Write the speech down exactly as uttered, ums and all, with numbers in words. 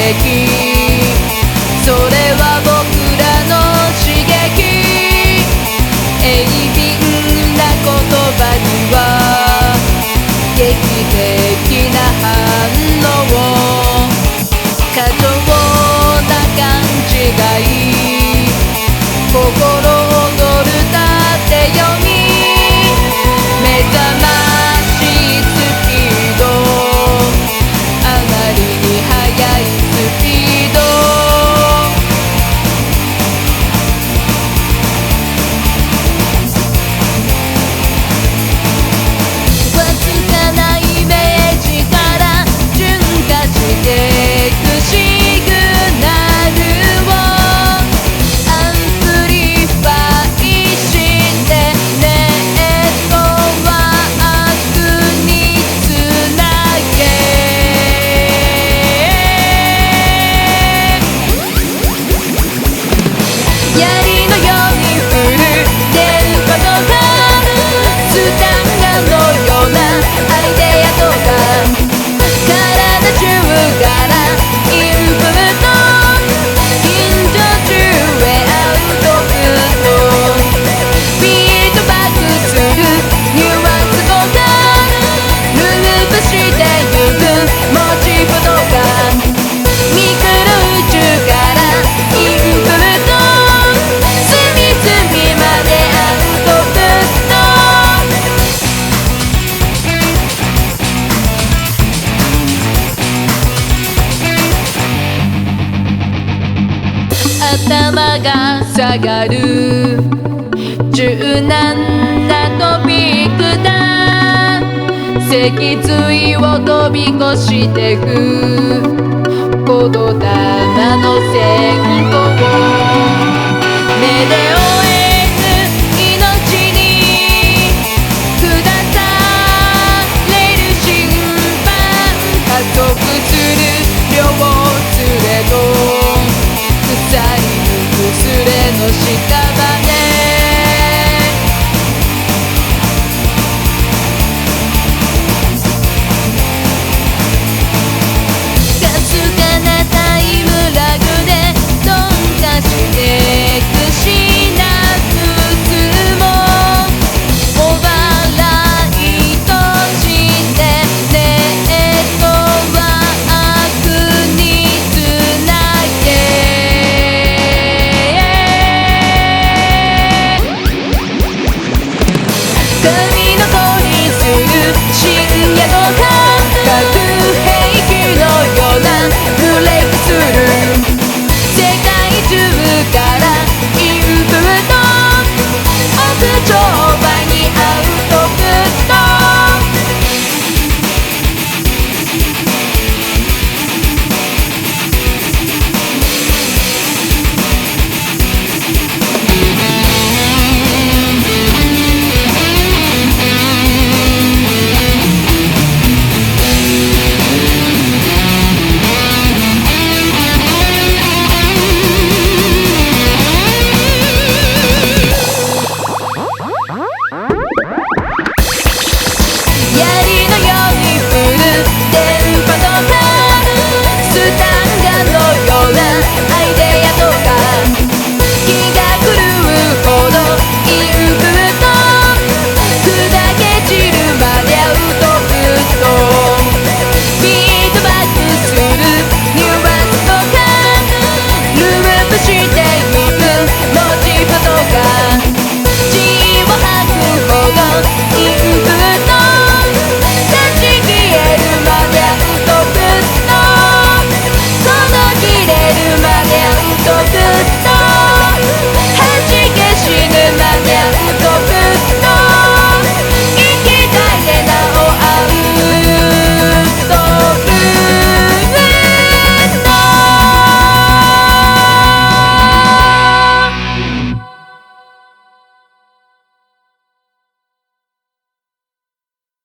それは僕らの刺激。鋭敏な言葉には劇的な反応。過剰な勘違い、心躍る縦読み。目覚ましいスピード、あまりに速いスピード。わずかなイメージから純化していくシグナルをアンプリファイしてネットワークにつなげ。槍のように降る電波となるスタンガンのようなアイデアとか体中からインプット。近所中へアウトプット。フィードバックするニュアンスとかループしてゆくモチーフとかミクロ宇宙からインプット。隅々までアウトプット。頭が下がる柔軟なトピックだ。脊髄を飛び越してく